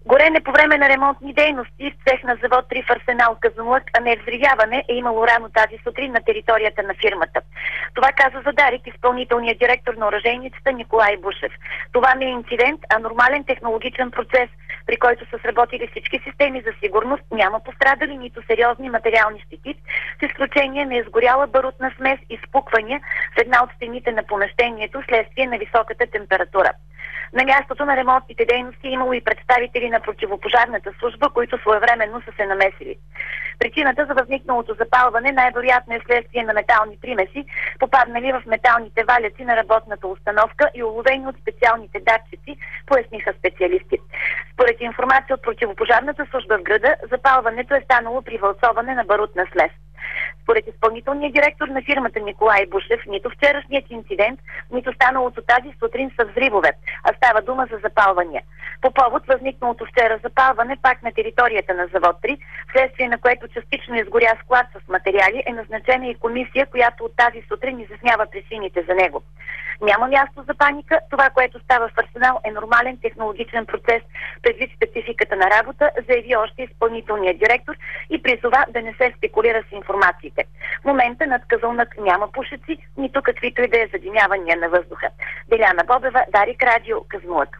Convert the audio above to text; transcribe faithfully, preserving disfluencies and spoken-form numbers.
Горене по време на ремонтни дейности в цех на завод три в Арсенал, Казанлък, а не взривяване е имало рано тази сутрин на територията на фирмата. Това каза за Дарик изпълнителният директор на оръжейницата Николай Бушев. Това не е инцидент, а нормален технологичен процес, при който са сработили всички системи за сигурност, няма пострадали нито сериозни материални щети, с изключение на изгоряла барутна смес и спуквания в една от стените на помещението вследствие на високата температура. На мястото на ремонтните дейности е имало и представители на противопожарната служба, които своевременно са се намесили. Причината за възникналото запалване най-вероятно е следствие на метални примеси, попаднали в металните валяци на работната установка и уловени от специалните датчици, поясниха специалисти. Според информация от противопожарната служба в града, запалването е станало при вълцоване на барутна смес. Според изпълнителния директор на фирмата Николай Бушев, нито вчерашният инцидент, нито станалото тази сутрин са взривове, а става дума за запалвания. По повод възникналото вчера запалване пак на територията на завод три, вследствие на което частично изгоря склад с материали, е назначена и комисия, която от тази сутрин изяснява причините за него. Няма място за паника. Това, което става в Арсенал, е нормален технологичен процес предвид спецификата на работа, заяви още изпълнителният директор и призова да не се спекулира с информациите. В момента над Казанлък няма пушеци, нито каквито и да е задимявания на въздуха. Деляна Бобева, Дарик радио, Казанлък.